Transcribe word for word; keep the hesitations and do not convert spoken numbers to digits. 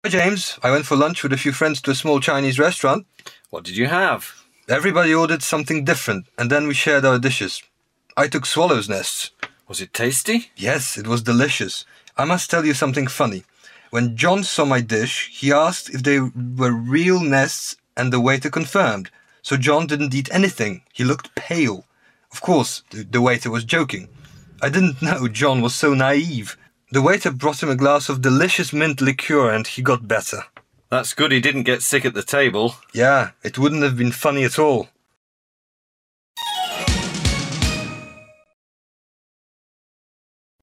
Hi, James. I went for lunch with a few friends to a small Chinese restaurant. What did you have? Everybody ordered something different, and then we shared our dishes. I took swallow's nests. Was it tasty? Yes, it was delicious. I must tell you something funny. When John saw my dish, he asked if they were real nests, and the waiter confirmed. So John didn't eat anything. He looked pale. Of course, the, the waiter was joking. I didn't know John was so naive. The waiter brought him a glass of delicious mint liqueur, and he got better. That's good he didn't get sick at the table. Yeah, it wouldn't have been funny at all.